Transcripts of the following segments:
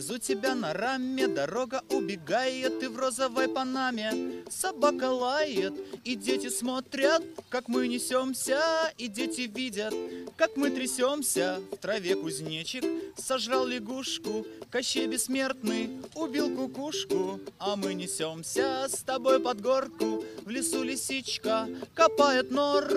Везу тебя на раме, дорога убегает, ты в розовой панаме. Собака лает, и дети смотрят, как мы несемся, и дети видят, как мы трясемся. В траве кузнечик сожрал лягушку, Кощей бессмертный убил кукушку. А мы несемся с тобой под горку, в лесу лисичка копает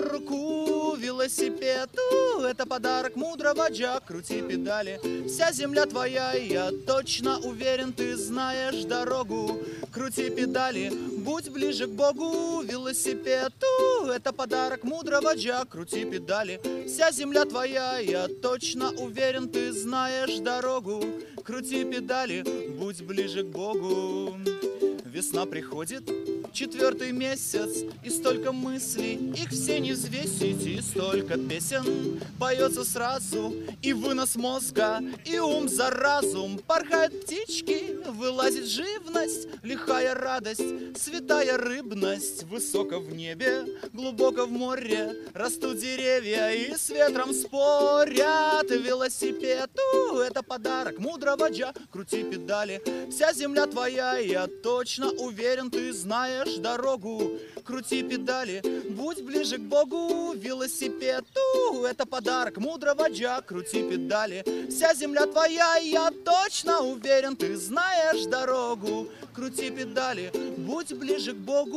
норку. Велосипед, это подарок мудрого Джа, крути педали, вся земля твоя, я точно уверен, ты знаешь дорогу. Крути педали, будь ближе к Богу. Велосипед, это подарок мудрого Джа, крути педали, вся земля твоя, я точно уверен, ты знаешь дорогу. Крути педали, будь ближе к Богу. Весна приходит, 4-й месяц, и столько мыслей, их все не взвесить, и столько песен поется сразу, и вынос мозга, и ум за разум. Порхают птички, вылазит живность, лихая радость, святая рыбность. Высоко в небе, глубоко в море растут деревья и с ветром спорят. Велосипед, это подарок мудрого Джа, крути педали, вся земля твоя, я точно уверен, ты знаешь дорогу. Крути педали, будь ближе к Богу. Велосипед, это подарок мудрого Джа, крути педали, вся земля твоя, я точно уверен, ты знаешь дорогу. Крути педали, будь ближе к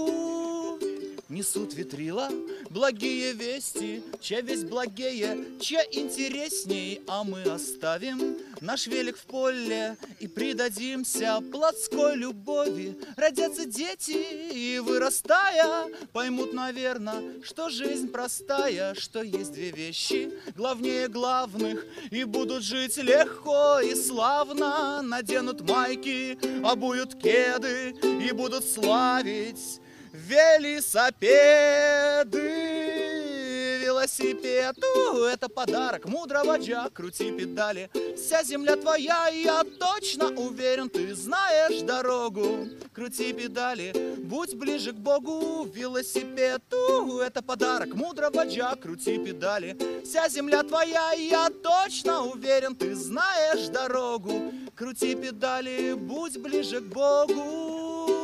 Богу. Несут ветрила благие вести, чья весть благее, чья интересней. А мы оставим наш велик в поле и предадимся плотской любови. Родятся дети и, вырастая, поймут, наверное, что жизнь простая, что есть две вещи главнее главных, и будут жить легко и славно. Наденут майки, обуют кеды и будут славить велосипеды. Велосипед, это подарок мудрого Джа, крути педали, вся земля твоя, я точно уверен, ты знаешь дорогу. Крути педали, будь ближе к Богу. Велосипед, это подарок мудрого Джа, крути педали, вся земля твоя, я точно уверен, ты знаешь дорогу. Крути педали, будь ближе к Богу.